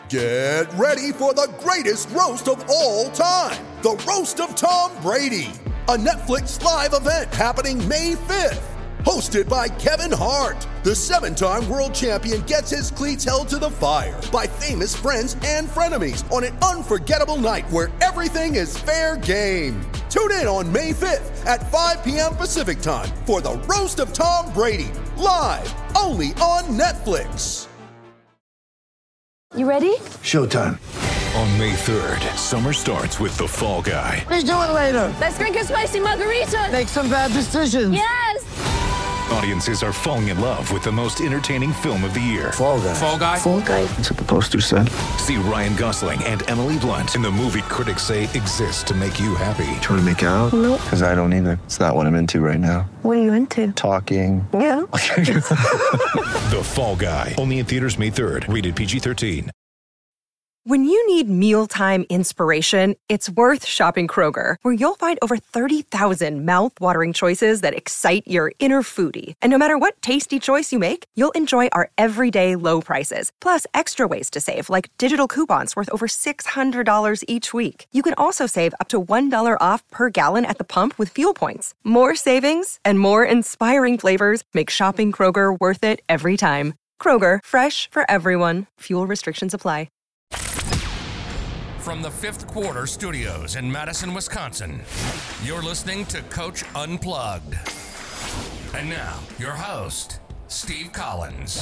Get ready for the greatest roast of all time, the Roast of Tom Brady, a Netflix live event happening May 5th. Hosted by Kevin Hart, the 7-time world champion gets his cleats held to the fire by famous friends and frenemies on an unforgettable night where everything is fair game. Tune in on May 5th at 5 p.m. Pacific time for the Roast of Tom Brady, live only on Netflix. You ready? Showtime. On May 3rd, summer starts with The Fall Guy. What are you doing later? Let's drink a spicy margarita. Make some bad decisions. Yes! Audiences are falling in love with the most entertaining film of the year. Fall Guy. Fall Guy? Fall guy. That's what the poster said. See Ryan Gosling and Emily Blunt in the movie critics say exists to make you happy. Trying to make it out? Nope. Because I don't either. It's not what I'm into right now. What are you into? Talking. Yeah. The Fall Guy. Only in theaters May 3rd. Rated PG-13. When you need mealtime inspiration, it's worth shopping Kroger, where you'll find over 30,000 mouth-watering choices that excite your inner foodie. And no matter what tasty choice you make, you'll enjoy our everyday low prices, plus extra ways to save, like digital coupons worth over $600 each week. You can also save up to $1 off per gallon at the pump with fuel points. More savings and more inspiring flavors make shopping Kroger worth it every time. Kroger, fresh for everyone. Fuel restrictions apply. From the Fifth Quarter Studios in Madison, Wisconsin, you're listening to Coach Unplugged. And now, your host, Steve Collins.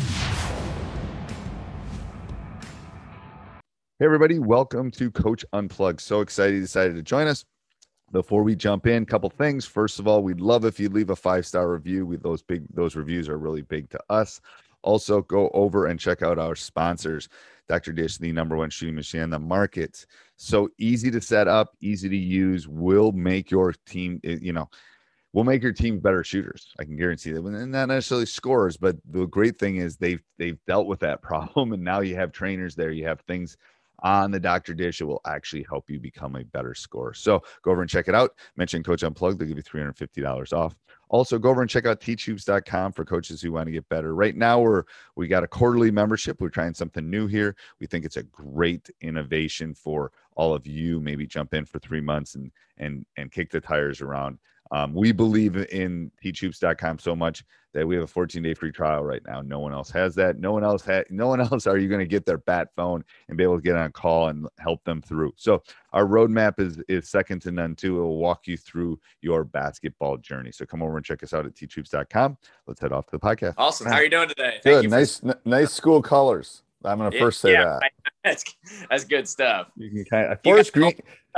Hey, everybody. Welcome to Coach Unplugged. So excited you decided to join us. Before we jump in, a couple things. First of all, we'd love if you'd leave a 5-star review. Those reviews are really big to us. Also, go over and check out our sponsors. Dr. Dish, the #1 shooting machine on the market. So easy to set up, easy to use, will make your team, will make your team better shooters. I can guarantee that. And not necessarily scorers, but the great thing is they've dealt with that problem. And now you have trainers there. You have things on the Dr. Dish. It will actually help you become a better scorer. So go over and check it out. Mention Coach Unplugged. They'll give you $350 off. Also, go over and check out teachhoops.com for coaches who want to get better. Right now, we got a quarterly membership. We're trying something new here. We think it's a great innovation for all of you. Maybe jump in for 3 months and kick the tires around. We believe in teachhoops.com so much that we have a 14-day free trial right now. No one else has that. No one else are you going to get their bat phone and be able to get on a call and help them through. So our roadmap is second to none too. It will walk you through your basketball journey. So come over and check us out at teachhoops.com. Let's head off to the podcast. Awesome. How are you doing today? Good. Nice school colors. I'm going to first say that. That's good stuff. You can kind of forest green.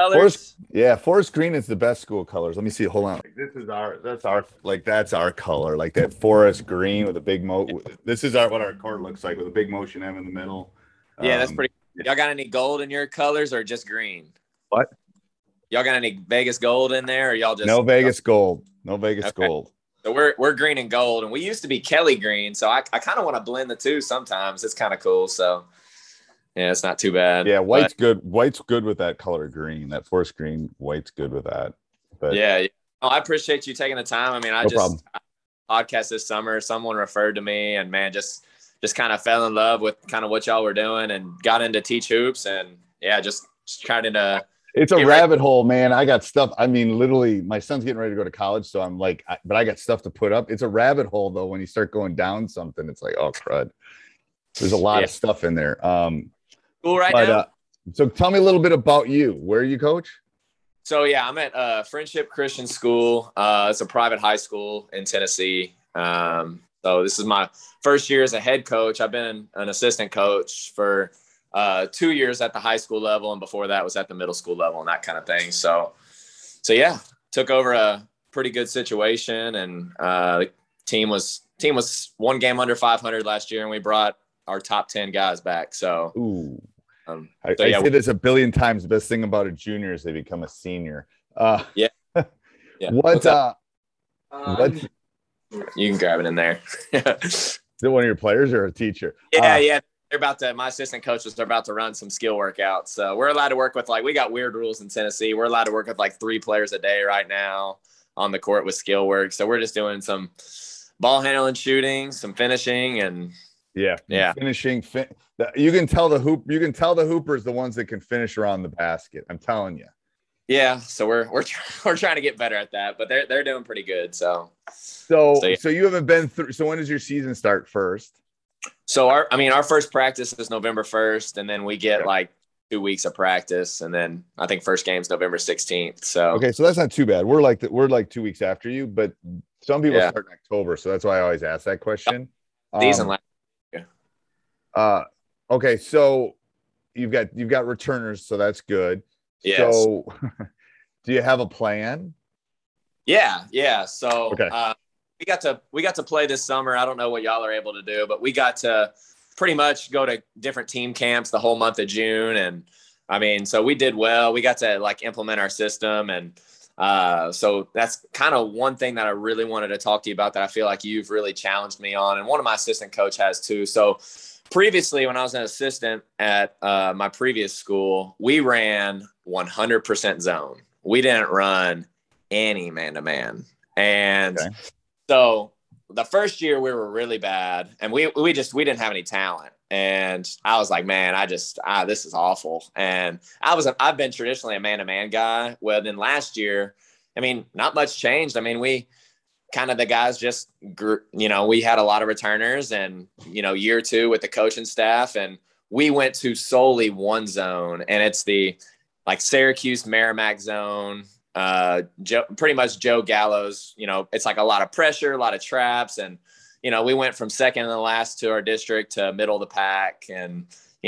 Forest green is the best school colors. Let me see. Hold on. That's our color. Like that forest green with a big This is what our court looks like with a big motion M in the middle. Yeah, that's pretty. Y'all got any gold in your colors or just green? What? Y'all got any Vegas gold in there, or y'all just no Vegas gold? No Vegas gold. So we're green and gold, and we used to be Kelly green. So I kind of want to blend the two sometimes. It's kind of cool. So yeah, it's not too bad. Yeah, white's good. White's good with that color green. That forest green, white's good with that. But yeah. Oh, I appreciate you taking the time. I mean, I podcast this summer. Someone referred to me, and man, just kind of fell in love with kind of what y'all were doing, and got into Teach Hoops, and yeah, just kind of. It's a rabbit hole, man. I got stuff. I mean, literally, my son's getting ready to go to college, so I'm like, but I got stuff to put up. It's a rabbit hole, though. When you start going down something, it's like, oh, crud. There's a lot of stuff in there. Cool now. So tell me a little bit about you. Where are you, Coach? So, yeah, I'm at Friendship Christian School. It's a private high school in Tennessee. So this is my first year as a head coach. I've been an assistant coach for 2 years at the high school level, and before that was at the middle school level and that kind of thing. So yeah, took over a pretty good situation, and the team was one game under 500 last year, and we brought our top 10 guys back. So, I say this a billion times. The best thing about a junior is they become a senior. Yeah. What? You can grab it in there. Is it one of your players or a teacher? Yeah. My assistant coaches are about to run some skill workouts. So we're allowed to work with, we got weird rules in Tennessee. We're allowed to work with 3 players a day right now on the court with skill work. So we're just doing some ball handling, shooting, some finishing, and Yeah. Yeah. You can tell the hoopers, the ones that can finish around the basket. I'm telling you. Yeah. So we're trying to get better at that, but they're doing pretty good. So you haven't been through. So when does your season start first? So our first practice is November 1st, and then we get like 2 weeks of practice, and then I think first game's November 16th. So okay, so that's not too bad. We're like 2 weeks after you, but some people start in October, so that's why I always ask that question. Season last year. Okay, so you've got returners, so that's good. Yes. So do you have a plan? Yeah. So okay. We got to play this summer. I don't know what y'all are able to do, but we got to pretty much go to different team camps the whole month of June. And I mean, so we did well. We got to like implement our system. And so that's kind of one thing that I really wanted to talk to you about that I feel like you've really challenged me on. And one of my assistant coach has too. So previously, when I was an assistant at my previous school, we ran 100% zone. We didn't run any man-to-man. And so the first year we were really bad, and we didn't have any talent. And I was like, man, this is awful. And I've been traditionally a man-to-man guy. Well, then last year, I mean, not much changed. I mean, we kind of the guys just grew, we had a lot of returners, and year 2 with the coaching staff, and we went to solely one zone, and it's the like Syracuse Merrimack zone. Pretty much Joe Gallo's, it's like a lot of pressure, a lot of traps. And, we went from second in the last to our district to middle of the pack. And,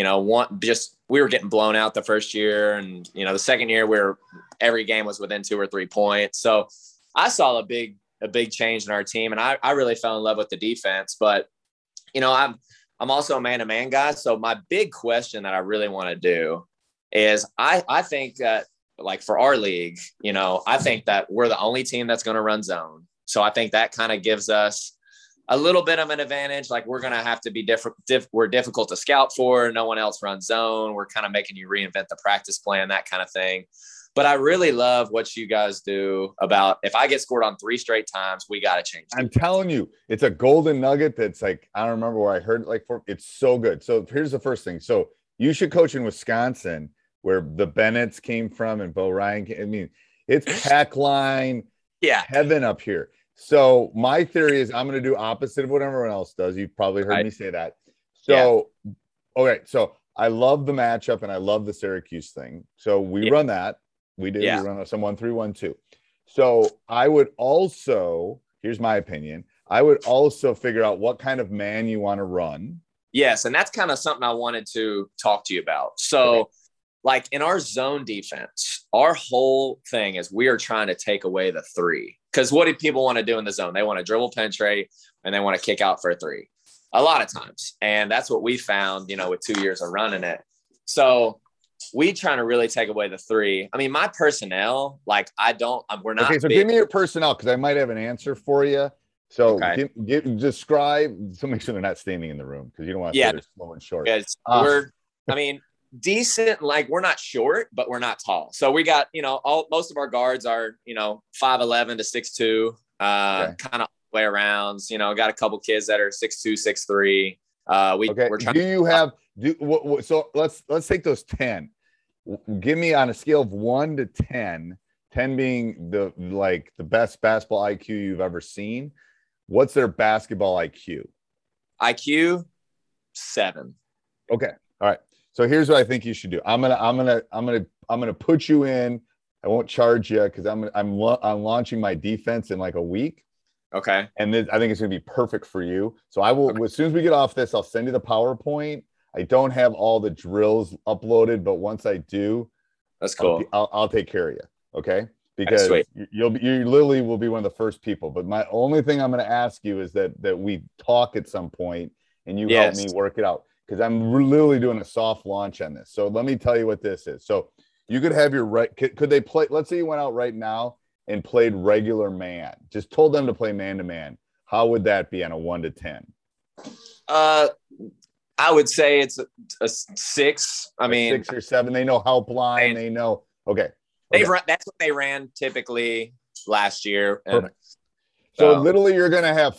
we were getting blown out the first year. And, the second year every game was within 2 or 3 points. So I saw a big change in our team, and I really fell in love with the defense. But, I'm also a man-to-man guy. So my big question that I really want to do is I think that, like for our league, I think that we're the only team that's going to run zone. So I think that kind of gives us a little bit of an advantage. Like we're going to have to be we're difficult to scout for. No one else runs zone. We're kind of making you reinvent the practice plan, that kind of thing. But I really love what you guys do about if I get scored on 3 straight times, we got to change. I'm telling you, it's a golden nugget. That's like, I don't remember where I heard it it's so good. So here's the first thing. So you should coach in Wisconsin, where the Bennetts came from and Bo Ryan. I mean, it's pack line heaven up here. So my theory is I'm going to do opposite of what everyone else does. You've probably heard me say that. So, okay. So I love the matchup and I love the Syracuse thing. So we run that. We do. We run some 1-3-1-2. So I would also, here's my opinion. I would also figure out what kind of man you want to run. Yes. And that's kind of something I wanted to talk to you about. So like in our zone defense, our whole thing is we are trying to take away the 3. Because what do people want to do in the zone? They want to dribble, penetrate, and they want to kick out for a 3 a lot of times. And that's what we found, with 2 years of running it. So we trying to really take away the 3. I mean, my personnel, like we're not. Okay, so give me your personnel because I might have an answer for you. So describe, so make sure they're not standing in the room because you don't want to say they're slow and short. We're decent, like we're not short, but we're not tall. So we got, most of our guards are, 5'11" to 6'2", kind of way arounds, got a couple kids that are 6'2", 6'3". We're trying so let's take those 10. Give me on a scale of 1 to 10, 10 being the best basketball IQ you've ever seen. What's their basketball IQ? IQ 7. Okay. All right. So here's what I think you should do. I'm gonna put you in. I won't charge you because I'm launching my defense in like a week. Okay. And then I think it's gonna be perfect for you. So I will as soon as we get off this, I'll send you the PowerPoint. I don't have all the drills uploaded, but once I do, that's cool. I'll take care of you. Okay. Because you literally will be one of the first people. But my only thing I'm going to ask you is that we talk at some point and you help me work it out. Because I'm literally doing a soft launch on this. So let me tell you what this is. So you could have could they play? Let's say you went out right now and played regular man. Just told them to play man to man. How would that be on a 1 to 10? I would say it's a 6. I mean, 6 or 7. They know help line. They know. Okay. That's what they ran typically last year. Perfect. So literally you're going to have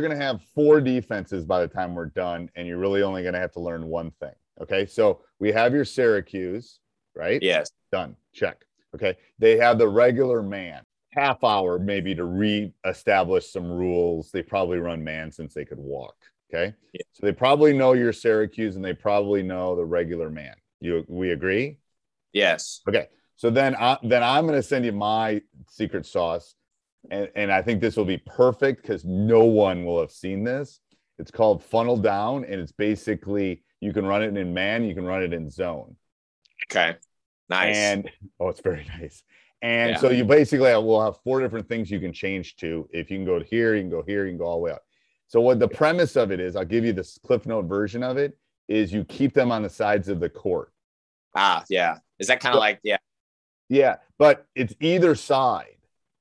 four defenses by the time we're done, and you're really only going to have to learn one thing. Okay. So we have your Syracuse, right? Yes. Done. Check. Okay. They have the regular man, half hour maybe to reestablish some rules. They probably run man since they could walk. Okay. Yeah. So they probably know your Syracuse and they probably know the regular man. We agree? Yes. Okay. So then I'm going to send you my secret sauce. And I think this will be perfect because no one will have seen this. It's called Funnel Down, and it's basically you can run it in man, you can run it in zone. Okay, nice. And it's very nice. And so you basically will have four different things you can change to. If you can go here, you can go here, you can go all the way up. So what the premise of it is, I'll give you the Cliff Note version of it, is you keep them on the sides of the court. Yeah. Is that kind of like, Yeah, but it's either side.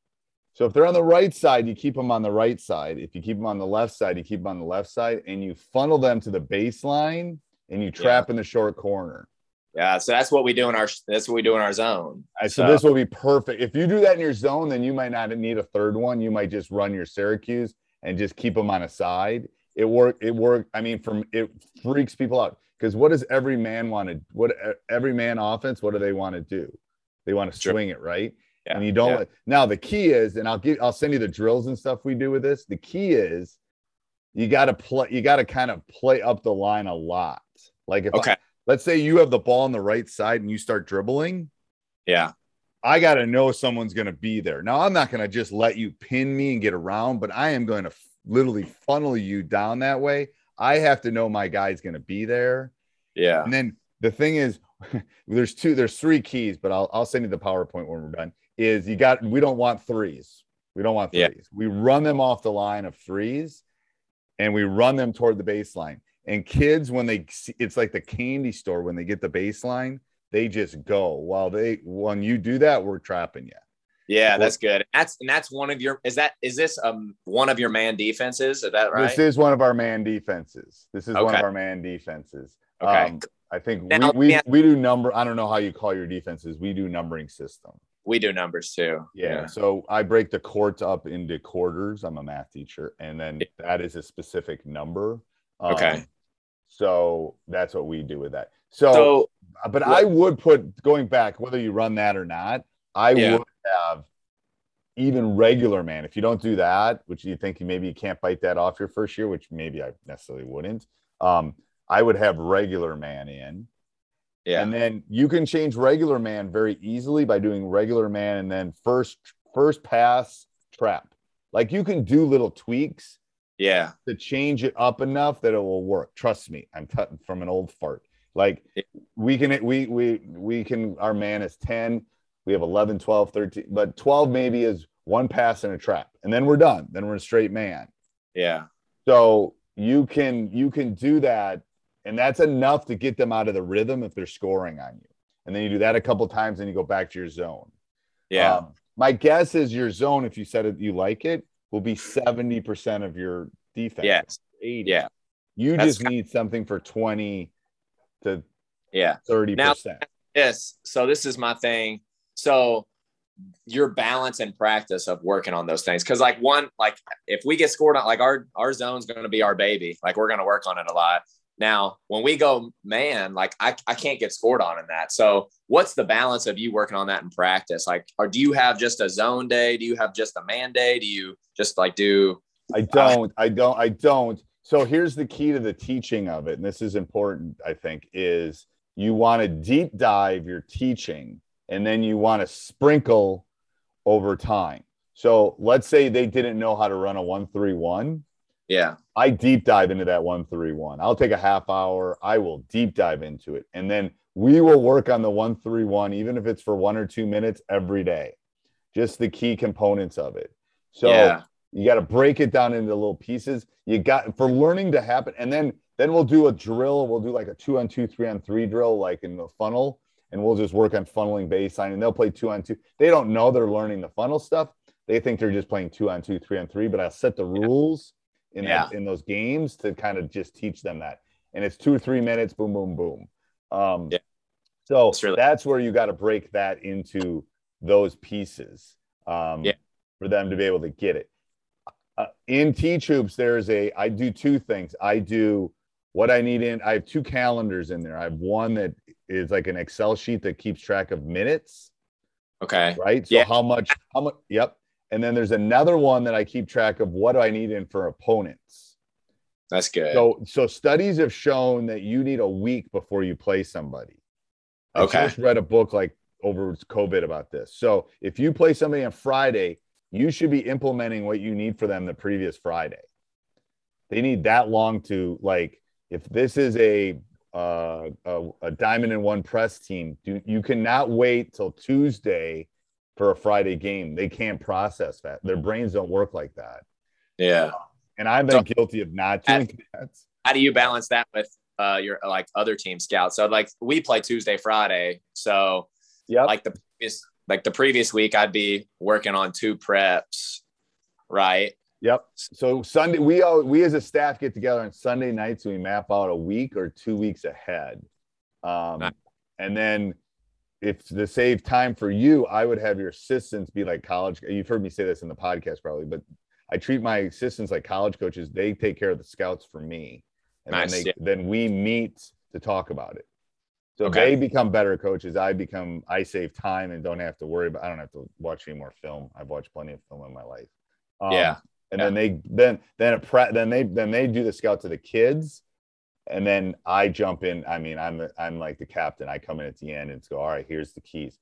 So if they're on the right side, you keep them on the right side. If you keep them on the left side, you keep them on the left side, and you funnel them to the baseline, and you trap in the short corner. Yeah, so that's what we do in our zone. So this will be perfect. If you do that in your zone, then you might not need a third one. You might just run your Syracuse and just keep them on a side. It worked. I mean, it freaks people out because what does every man want to? What every man offense? What do they want to do? They want to swing it, right? Yeah. And you don't. Now the key is, and I'll send you the drills and stuff we do with this. The key is you got to kind of play up the line a lot. Like let's say you have the ball on the right side and you start dribbling. Yeah. I got to know someone's going to be there. Now I'm not going to just let you pin me and get around, but I am going to literally funnel you down that way. I have to know my guy's going to be there. Yeah. And then the thing is, there's three keys, but I'll send you the PowerPoint when we're done. We don't want threes. We don't want threes. Yeah. We run them off the line of threes and we run them toward the baseline. And kids, it's like the candy store, when they get the baseline, they just go. When you do that, we're trapping you. Yeah, that's good. That's one of your, is this one of your man defenses? Is that right? This is one of our man defenses. Okay. I think now, we do number. I don't know how you call your defenses. We do numbering system. We do numbers too. Yeah. So I break the court up into quarters. I'm a math teacher. And then that is a specific number. Okay. So that's what we do with that. But I would put, going back, whether you run that or not, I would have even regular man. If you don't do that, which you think maybe you can't bite that off your first year, which maybe I necessarily wouldn't, I would have regular man in. Yeah. And then you can change regular man very easily by doing regular man and then first pass trap. Like you can do little tweaks to change it up enough that it will work. Trust me, I'm from an old fart. Like we can, our man is 10. We have 11, 12, 13, but 12 maybe is one pass and a trap. And then we're done. Then we're a straight man. Yeah. So you can do that. And that's enough to get them out of the rhythm if they're scoring on you. And then you do that a couple of times and you go back to your zone. Yeah. My guess is your zone, if you said it, you like it, will be 70% of your defense. Yes. 80. Yeah. You just need something for 20 to 30%. Now, so this is my thing. So your balance and practice of working on those things. Cause if we get scored on, like our zone's going to be our baby. Like we're going to work on it a lot. Now, when we go man, like I can't get scored on in that. So what's the balance of you working on that in practice? Like, or do you have just a zone day? Do you have just a man day? Do you just I don't. So here's the key to the teaching of it. And this is important, I think, is you want to deep dive your teaching and then you want to sprinkle over time. So let's say they didn't know how to run a 1-3-1. Yeah. I deep dive into that 1-3-1. I'll take a half hour. I will deep dive into it. And then we will work on the 1-3-1, even if it's for 1 or 2 minutes every day, just the key components of it. So you got to break it down into little pieces. You got for learning to happen. And then we'll do a drill. We'll do like a 2-on-2, 3-on-3 drill, like in the funnel. And we'll just work on funneling baseline and they'll play 2-on-2. They don't know they're learning the funnel stuff. They think they're just playing 2-on-2, 3-on-3, but I'll set the rules in those games to kind of just teach them that. And it's 2 or 3 minutes, boom, boom, boom. So that's where you got to break that into those pieces for them to be able to get it. In Teach Hoops, I do two things. I do what I need I have two calendars in there. I have one that is like an Excel sheet that keeps track of minutes. Okay. Right. So how much, yep. And then there's another one that I keep track of what do I need in for opponents. That's good. So studies have shown that you need a week before you play somebody. Okay. I just read a book like over COVID about this. So if you play somebody on Friday, you should be implementing what you need for them the previous Friday. They need that long to, like, if this is a diamond in one press team, you cannot wait till Tuesday for a Friday game. They can't process that. Their brains don't work like that. Yeah. And I've been guilty of not doing that. How do you balance that with your like other team scouts? So like we play Tuesday, Friday. So like the previous week, I'd be working on 2 preps, right? Yep. So Sunday, we as a staff get together on Sunday nights and we map out a week or 2 weeks ahead. And then if to save time for you, I would have your assistants be like college. You've heard me say this in the podcast probably, but I treat my assistants like college coaches. They take care of the scouts for me. And then we meet to talk about it. So they become better coaches. I save time and don't have to worry about, I don't have to watch any more film. I've watched plenty of film in my life. And then they do the scout to the kids. And then I jump in. I mean, I'm like the captain. I come in at the end and go, all right, here's the keys.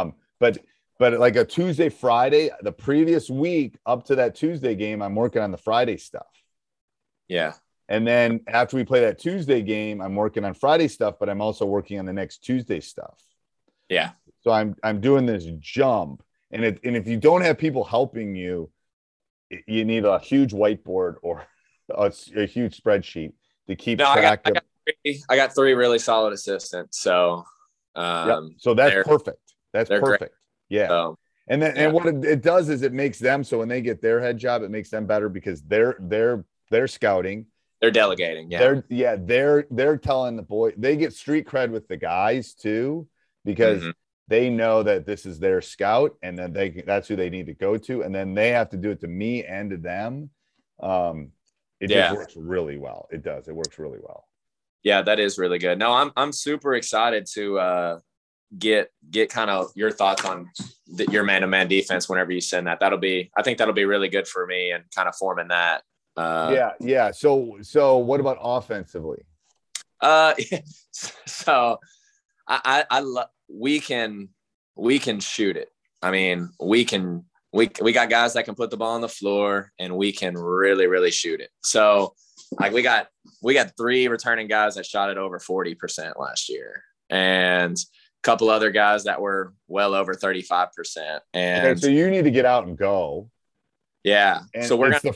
But like a Tuesday, Friday, the previous week up to that Tuesday game, I'm working on the Friday stuff. Yeah. And then after we play that Tuesday game, I'm working on Friday stuff, but I'm also working on the next Tuesday stuff. Yeah. So I'm doing this jump. And if you don't have people helping you, you need a huge whiteboard or a huge spreadsheet to keep track of. I got 3 really solid assistants. So, so that's perfect. That's perfect. Great. Yeah. And what it does is it makes them, so when they get their head job, it makes them better because they're scouting. They're delegating. Yeah. They're telling the boy, they get street cred with the guys too, because they know that this is their scout and then that's who they need to go to. And then they have to do it to me and to them. It just works really well. It does. It works really well. Yeah, that is really good. No, I'm super excited to get kind of your thoughts on your man-to-man defense whenever you send that. I think that'll be really good for me and kind of forming that. Yeah. So what about offensively? So I love, we can shoot it. I mean, we got guys that can put the ball on the floor and we can really, really shoot it. So like we got 3 returning guys that shot it over 40% last year and a couple other guys that were well over 35%. And so you need to get out and go. Yeah. And so the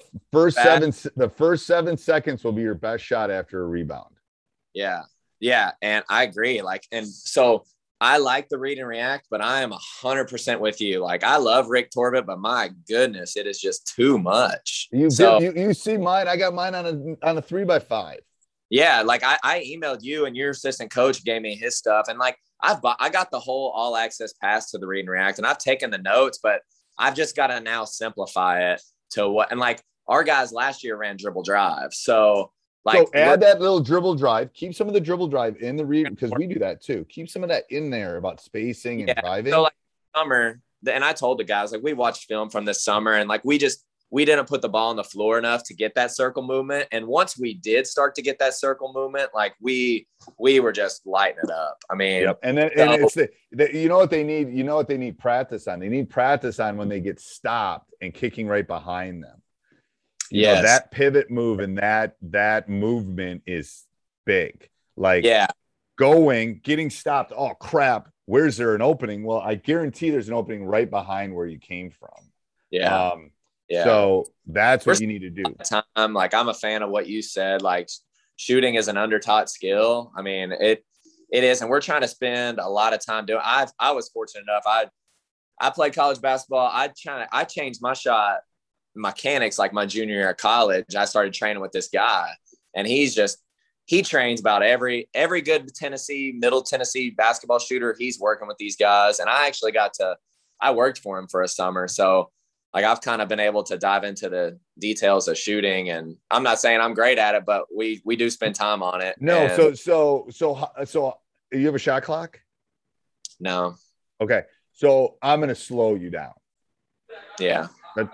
first 7 seconds will be your best shot after a rebound. Yeah. Yeah. And I agree. And so I like the read and react, but I am 100% with you. Like I love Rick Torbett, but my goodness, it is just too much. You see mine. I got mine on a 3x5. Yeah. Like I emailed you and your assistant coach gave me his stuff. And like, I got the whole all access pass to the read and react and I've taken the notes, but I've just got to now simplify it to what, and like our guys last year ran dribble drive. So add that little dribble drive, keep some of the dribble drive in the read because we do that too. Keep some of that in there about spacing and driving. So like summer, and I told the guys, like we watched film from this summer and like we didn't put the ball on the floor enough to get that circle movement. And once we did start to get that circle movement, like we were just lighting it up. I mean, and then it's you know what they need? You know what they need practice on? They need practice on when they get stopped and kicking right behind them. You know, that pivot move and that movement is big. Like getting stopped. Oh crap. Where's there an opening? Well, I guarantee there's an opening right behind where you came from. Yeah. So that's what you need to do. Like I'm a fan of what you said. Like shooting is an undertaught skill. I mean, it is, and we're trying to spend a lot of time doing. I was fortunate enough. I played college basketball. I changed my shot mechanics like my junior year of college. I started training with this guy, and he trains about every good Middle Tennessee basketball shooter. He's working with these guys, and I actually I worked for him for a summer. So like I've kind of been able to dive into the details of shooting, and I'm not saying I'm great at it, but we do spend time on it. No, and so you have a shot clock? no. Okay. So I'm going to slow you down. Yeah.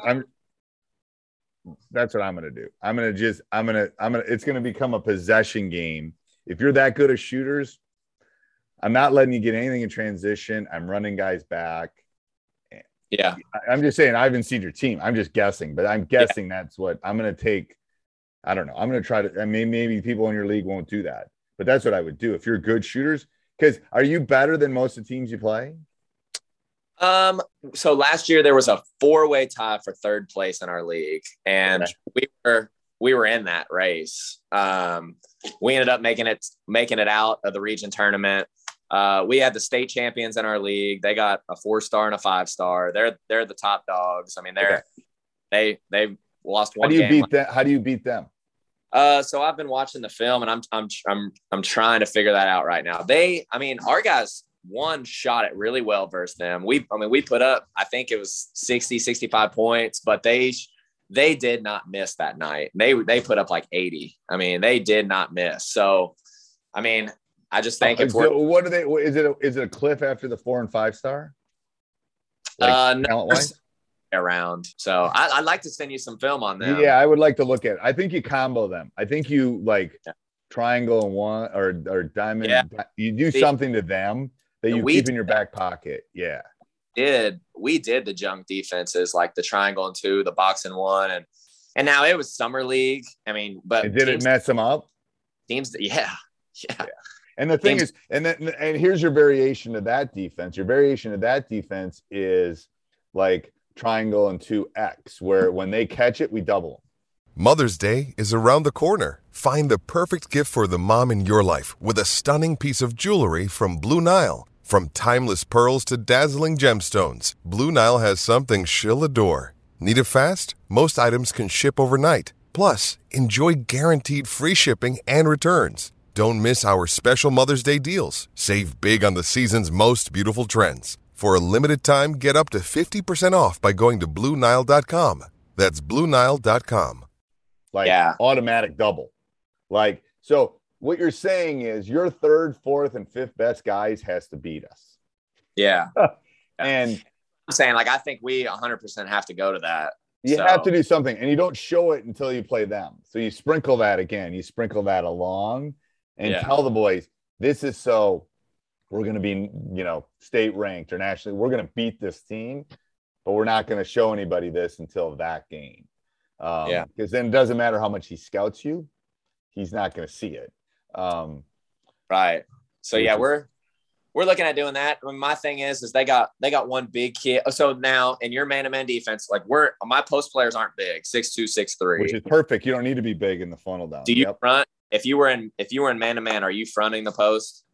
That's what I'm going to do. It's going to become a possession game. If you're that good at shooters, I'm not letting you get anything in transition. I'm running guys back. Yeah. I'm just saying, I haven't seen your team. I'm just guessing, but I'm guessing that's what I'm going to take. I don't know. I'm going to try to, I mean, maybe people in your league won't do that, but that's what I would do. If you're good shooters, because are you better than most of the teams you play? So last year there was a 4-way tie for third place in our league, and we were in that race. We ended up making it out of the region tournament. We had the state champions in our league. They got a 4-star and a 5-star. They're the top dogs. I mean, they lost one game. How do you beat them? So I've been watching the film, and I'm trying to figure that out right now. Our guys shot it really well versus them. We put up, I think it was 60, 65 points, but they did not miss that night. They put up like 80. I mean, they did not miss. So, I mean, I just think what are they? Is it a cliff after the 4 and 5-star? No, around. So I'd like to send you some film on them. Yeah, I would like to look at it. I think you combo them. I think you triangle and one or diamond. Yeah. You do something to them that you keep in your back pocket. Yeah. We did the junk defenses, like the triangle and 2, the box and 1, and now it was summer league. I mean, but did it mess them up? Teams, yeah. And the thing is, and here's your variation of that defense. Your variation of that defense is like triangle and 2X, where when they catch it, we double them. Mother's Day is around the corner. Find the perfect gift for the mom in your life with a stunning piece of jewelry from Blue Nile. From timeless pearls to dazzling gemstones, Blue Nile has something she'll adore. Need it fast? Most items can ship overnight. Plus, enjoy guaranteed free shipping and returns. Don't miss our special Mother's Day deals. Save big on the season's most beautiful trends. For a limited time, get up to 50% off by going to BlueNile.com. That's BlueNile.com. Automatic double. So what you're saying is your 3rd, 4th, and 5th best guys has to beat us. Yeah. And I'm saying, I think we 100% have to go to that. You have to do something, and you don't show it until you play them. So you sprinkle that again. You sprinkle that along and tell the boys, this is so we're going to be, state ranked or nationally. We're going to beat this team, but we're not going to show anybody this until that game. Because then it doesn't matter how much he scouts you. He's not going to see it. Right. So we're looking at doing that. I mean, my thing is they got one big kid. So now in your man-to-man defense, my post players aren't big, 6'2", 6'3", which is perfect. You don't need to be big in the funnel down. Do you front? If you were in man-to-man, are you fronting the post?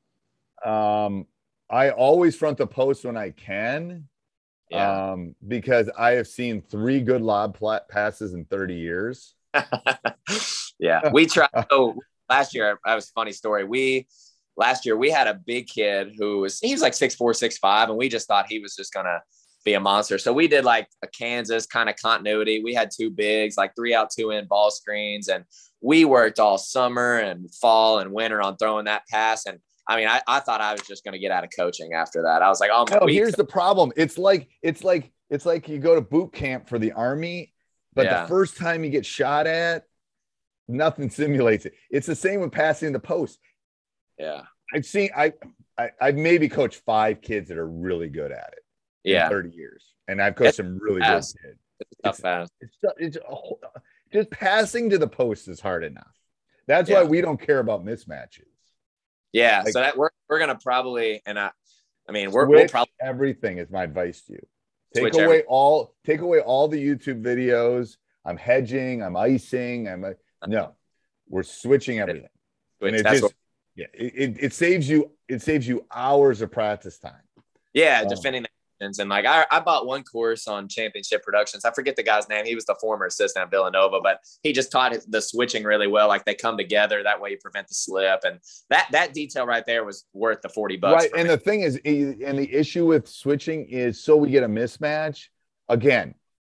I always front the post when I can. Because I have seen 3 good lob passes in 30 years. Yeah, we tried. So last year, that was a funny story. Last year we had a big kid he was like 6'4", 6'5", and we just thought he was just gonna be a monster. So we did like a Kansas kind of continuity. We had 2 bigs, like 3 out, 2 in ball screens, and we worked all summer and fall and winter on throwing that pass. And I mean, I thought I was just going to get out of coaching after that. I was like, here's the problem. It's like you go to boot camp for the Army, but the first time you get shot at, nothing simulates it. It's the same with passing the post. Yeah. I've maybe coached 5 kids that are really good at it. In 30 years. And I've coached some really good kids. It's just passing to the post is hard enough. That's why we don't care about mismatches. Yeah, so that we're gonna probably, and we'll probably everything is my advice to you. Take away all the YouTube videos. I'm hedging. I'm icing. We're switching everything. And it saves you hours of practice time. Yeah, defending the and I bought one course on Championship Productions. I forget the guy's name. He was the former assistant at Villanova, but he just taught the switching really well. Like they come together. That way you prevent the slip. And that detail right there was worth the $40. Right. And the thing is, and the issue with switching is so we get a mismatch. Again,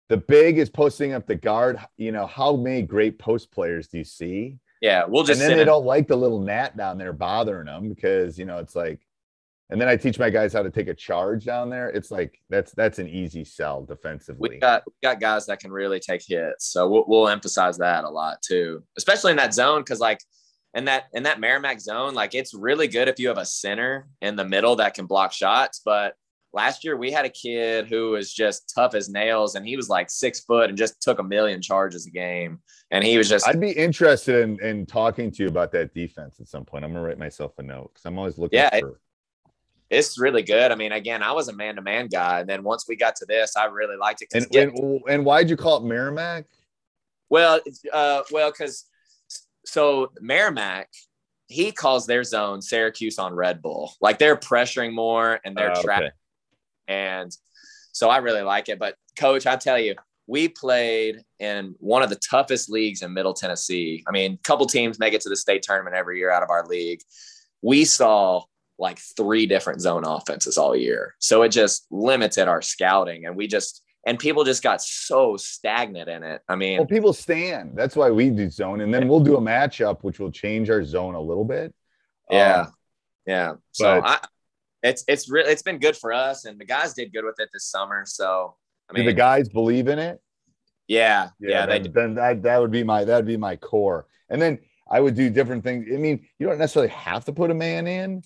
The big is posting up the guard. You know, how many great post players do you see? Yeah, we'll just. And then they don't like the little gnat down there bothering them because, you know, it's like. And then I teach my guys how to take a charge down there. It's like that's an easy sell defensively. We got guys that can really take hits, so we'll emphasize that a lot too, especially in that zone because like in that Merrimack zone, like it's really good if you have a center in the middle that can block shots. But last year we had a kid who was just tough as nails, and he was like 6 foot and just took 1 million charges a game, and he was just. I'd be interested in talking to you about that defense at some point. I'm gonna write myself a note because I'm always looking for. It's really good. I mean, again, I was a man-to-man guy, and then once we got to this, I really liked it. And why'd you call it Merrimack? Well, because Merrimack, he calls their zone Syracuse on Red Bull. Like they're pressuring more and they're trapping. And so I really like it. But Coach, I tell you, we played in one of the toughest leagues in Middle Tennessee. I mean, a couple teams make it to the state tournament every year out of our league. We saw like 3 different zone offenses all year. So it just limited our scouting, and people just got so stagnant in it. I mean, people stand. That's why we do zone. And then we'll do a matchup, which will change our zone a little bit. Yeah. So it's been good for us, and the guys did good with it this summer. So, I mean, do the guys believe in it? Yeah. Then that would be my core. And then I would do different things. I mean, you don't necessarily have to put a man in.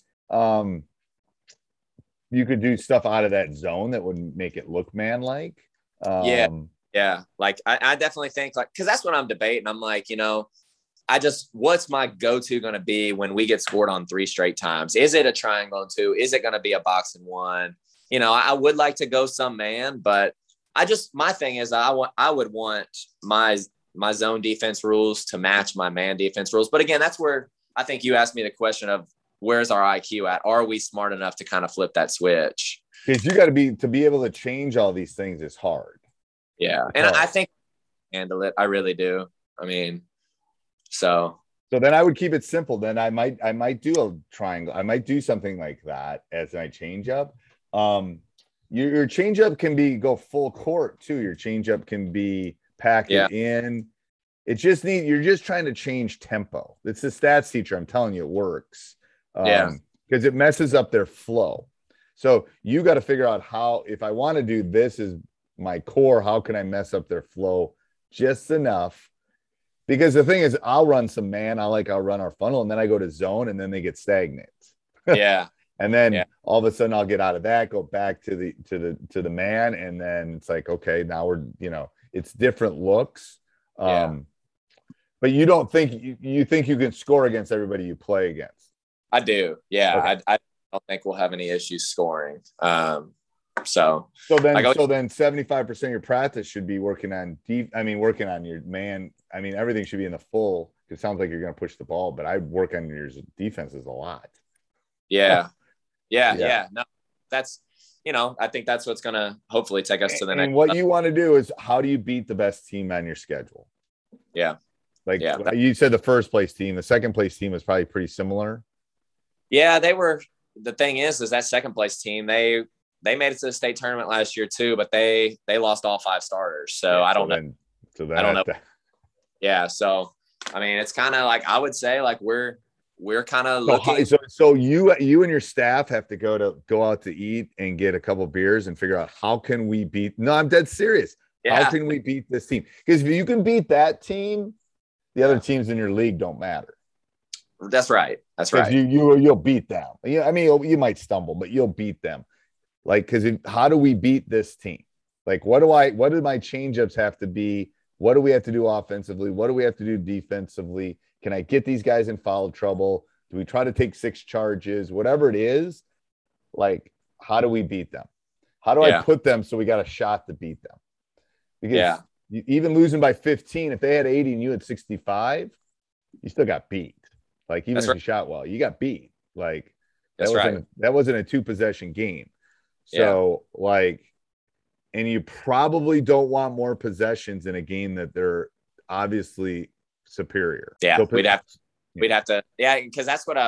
You could do stuff out of that zone that would make it look man-like. Yeah. Like I definitely think because that's what I'm debating. I'm like, you know, what's my go-to going to be when we get scored on 3 straight times? Is it a triangle and 2? Is it going to be a box and 1? You know, I would like to go some man, but my thing is I would want my zone defense rules to match my man defense rules. But again, that's where I think you asked me the question of, where's our IQ at? Are we smart enough to kind of flip that switch? Because you got to be able to change all these things is hard. Yeah. And I think handle it. I really do. I mean, so then I would keep it simple. Then I might do a triangle. I might do something like that as my change up. Your change up can go full court too. Your change up can be packed in. It just you're just trying to change tempo. It's the stats teacher. I'm telling you, it works. Because it messes up their flow. So you got to figure out how, if I want to do this as my core, how can I mess up their flow just enough? Because the thing is, I'll run some man. I'll run our funnel, and then I go to zone, and then they get stagnant. Yeah. And then all of a sudden I'll get out of that, go back to the man. And then it's like, okay, now we're, you know, it's different looks. But you don't think you think you can score against everybody you play against. I do. Yeah. Okay. I don't think we'll have any issues scoring. So then 75% of your practice should be working on working on your man. I mean, everything should be in the full. It sounds like you're going to push the ball, but I work on your defenses a lot. Yeah. No, that's, you know, I think that's what's going to hopefully take us to the next. And what you want to do is, how do you beat the best team on your schedule? Yeah. You said the first place team, the second place team was probably pretty similar. Yeah, they were. The thing is that second place team, they made it to the state tournament last year too, but they lost all 5 starters. So I don't know. I don't know. Yeah. So, I mean, it's kind of like, I would say like we're kind of looking. So you and your staff have to go out to eat and get a couple beers and figure out how can we beat. No, I'm dead serious. Yeah. How can we beat this team? Because if you can beat that team, the other teams in your league don't matter. That's right. You'll beat them. Yeah, I mean, you might stumble, but you'll beat them. Like, because how do we beat this team? Like, what do my changeups have to be? What do we have to do offensively? What do we have to do defensively? Can I get these guys in foul trouble? Do we try to take 6 charges? Whatever it is, like, how do we beat them? How do I put them so we got a shot to beat them? Because even losing by 15, if they had 80 and you had 65, you still got beat. Like, even if you shot well, you got beat. Like, that wasn't a 2-possession game. So, and you probably don't want more possessions in a game that they're obviously superior. Yeah, so we'd have to. Yeah, because that's what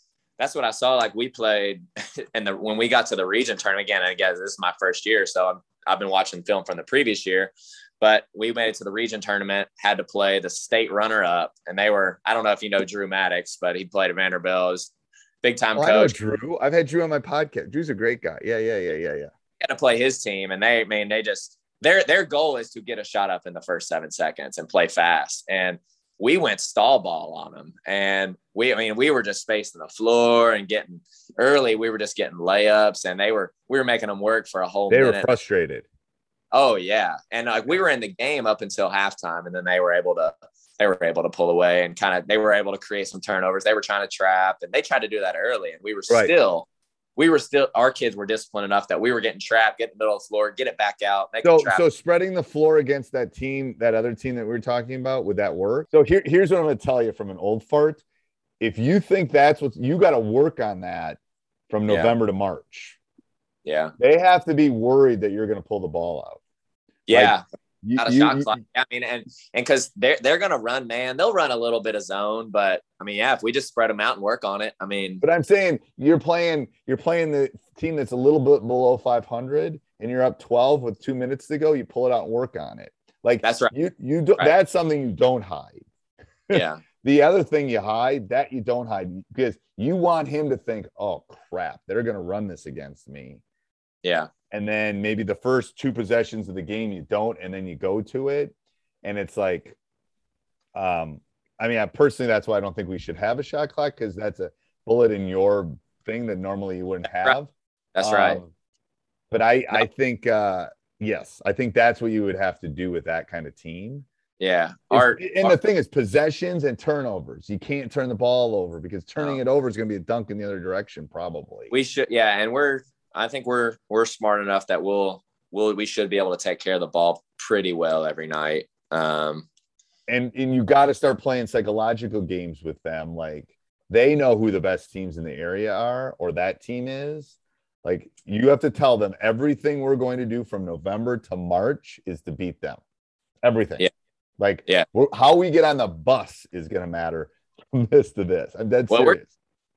I saw. Like, we played when we got to the region tournament again. And again, this is my first year, so I've been watching film from the previous year, but we made it to the region tournament, had to play the state runner up. And they were, I don't know if you know Drew Maddox, but he played at Vanderbilt. Big time coach. I know Drew. I've had Drew on my podcast. Drew's a great guy. Yeah. Got to play his team, and they just their goal is to get a shot up in the first 7 seconds and play fast. And we went stall ball on them, and we were just spacing the floor and getting early. We were just getting layups, and we were making them work for a whole minute. They were frustrated. Oh yeah, and like we were in the game up until halftime, and then they were able to pull away and they were able to create some turnovers. They were trying to trap, and they tried to do that early, and we were still, our kids were disciplined enough that we were getting trapped, get in the middle of the floor, get it back out. So spreading the floor against that team, that other team that we were talking about, would that work? So here's what I'm going to tell you from an old fart. If you think that's what you got to work on that from November to March. Yeah. They have to be worried that you're going to pull the ball out. Yeah. Not a shot clock. I mean, and because they're going to run, man, they'll run a little bit of zone, but I mean, yeah, if we just spread them out and work on it, I mean. But I'm saying you're playing the team that's a little bit below 500, and you're up 12 with 2 minutes to go. You pull it out and work on it. Like that's right. You do, right. That's something you don't hide. Yeah. The other thing you hide, that you don't hide, because you want him to think, oh crap, they're going to run this against me. Yeah. And then maybe the first 2 possessions of the game you don't, and then you go to it. And it's like, I personally, that's why I don't think we should have a shot clock, because that's a bullet in your thing that normally you wouldn't have. That's right. But I think, yes, I think that's what you would have to do with that kind of team. Yeah. The thing is possessions and turnovers. You can't turn the ball over, because turning it over is going to be a dunk in the other direction, probably. We should. Yeah. And I think we're smart enough that we should be able to take care of the ball pretty well every night. And you got to start playing psychological games with them. Like, they know who the best teams in the area are, or that team is. Like, you have to tell them everything we're going to do from November to March is to beat them. Everything. Yeah. Like, how we get on the bus is going to matter from this to this. I'm dead serious.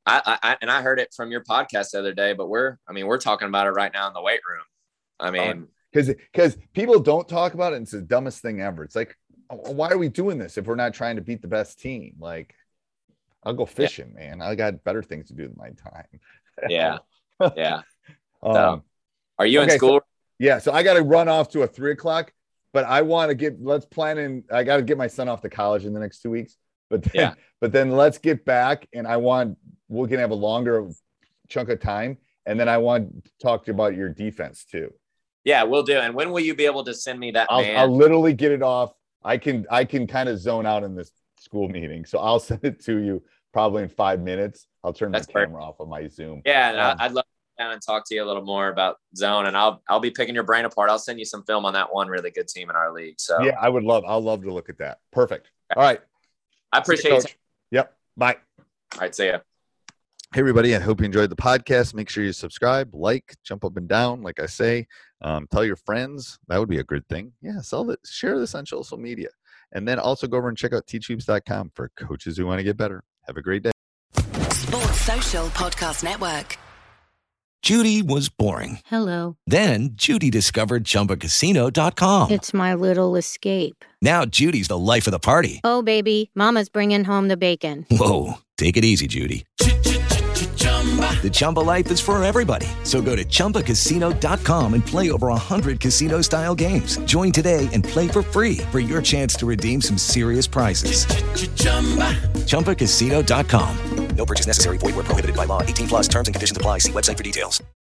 I heard it from your podcast the other day, but we're talking about it right now in the weight room. I mean, because people don't talk about it, and it's the dumbest thing ever. It's like, why are we doing this if we're not trying to beat the best team? Like, I'll go fishing, man. I got better things to do in my time. Yeah. Yeah. So, are you in school? So I got to run off to a 3:00, but I want to I got to get my son off to college in the next 2 weeks. But then let's get back, and we can have a longer chunk of time. And then I want to talk to you about your defense too. Yeah, we'll do. And when will you be able to send me that? I'll literally get it off. I can kind of zone out in this school meeting. So I'll send it to you probably in 5 minutes. I'll turn my camera off of my Zoom. Yeah. And I'd love to down and talk to you a little more about zone, and I'll be picking your brain apart. I'll send you some film on that one really good team in our league. So yeah, I'll love to look at that. Perfect. All right. I appreciate it. Yep. Bye. All right. See ya. Hey, everybody. I hope you enjoyed the podcast. Make sure you subscribe, like, jump up and down. Like I say, tell your friends. That would be a good thing. Yeah. Share this on social media. And then also go over and check out teachhoops.com for coaches who want to get better. Have a great day. Sports Social Podcast Network. Judy was boring. Hello. Then Judy discovered ChumbaCasino.com. It's my little escape. Now Judy's the life of the party. Oh, baby, mama's bringing home the bacon. Whoa, take it easy, Judy. The Chumba life is for everybody. So go to ChumbaCasino.com and play over 100 casino-style games. Join today and play for free for your chance to redeem some serious prizes. ChumbaCasino.com. No purchase necessary. Void where prohibited by law. 18+ terms and conditions apply. See website for details.